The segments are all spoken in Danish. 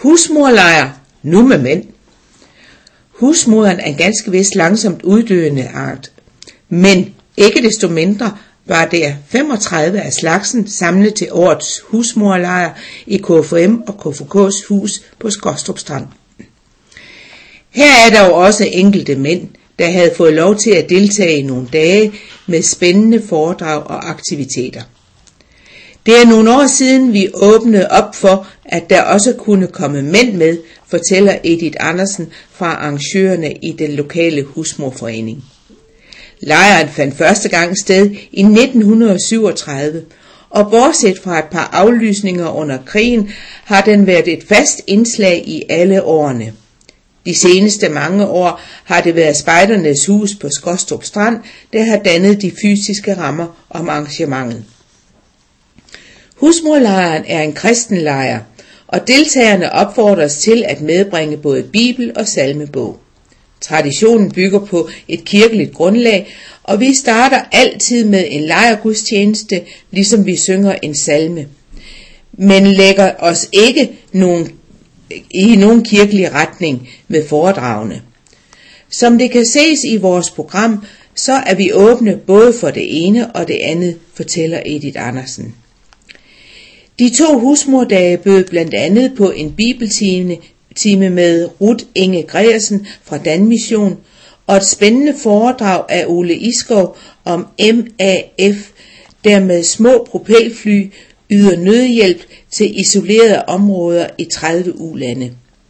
Husmorlejr, nu med mænd. Husmoderen er en ganske vist langsomt uddøende art, men ikke desto mindre var der 35 af slagsen samlet til årets husmorlejr i KFUM og KFUK's hus på Skostrup Strand. Her er dog også enkelte mænd, der havde fået lov til at deltage i nogle dage med spændende foredrag og aktiviteter. Det er nogle år siden, vi åbnede op for, at der også kunne komme mænd med, fortæller Edith Andersen fra arrangørerne i den lokale husmorforening. Lejren fandt første gang sted i 1937, og bortset fra et par aflysninger under krigen, har den været et fast indslag i alle årene. De seneste mange år har det været Spejdernes Hus på Skostrup Strand, der har dannet de fysiske rammer om arrangementet. Husmorlejren er en kristen lejr, og deltagerne opfordres til at medbringe både bibel og salmebog. Traditionen bygger på et kirkeligt grundlag, og vi starter altid med en lejrgudstjeneste, ligesom vi synger en salme, men lægger os ikke i nogen kirkelig retning med foredragene. Som det kan ses i vores program, så er vi åbne både for det ene og det andet, fortæller Edith Andersen. De 2 husmordage bød blandt andet på en bibeltime med Ruth Inge Gregersen fra Danmission og et spændende foredrag af Ole Iskov om MAF, der med små propelfly yder nødhjælp til isolerede områder i 30 ulande.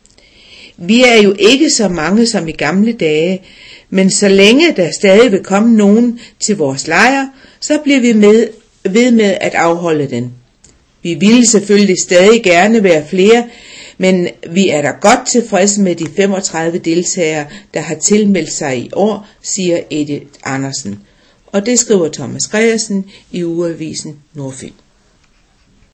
Vi er jo ikke så mange som i gamle dage, men så længe der stadig vil komme nogen til vores lejr, så bliver vi ved med at afholde den. Vi ville selvfølgelig stadig gerne være flere, men vi er da godt tilfredse med de 35 deltagere, der har tilmeldt sig i år, siger Edith Andersen. Og det skriver Thomas Gregersen i ugeavisen Nordfyn.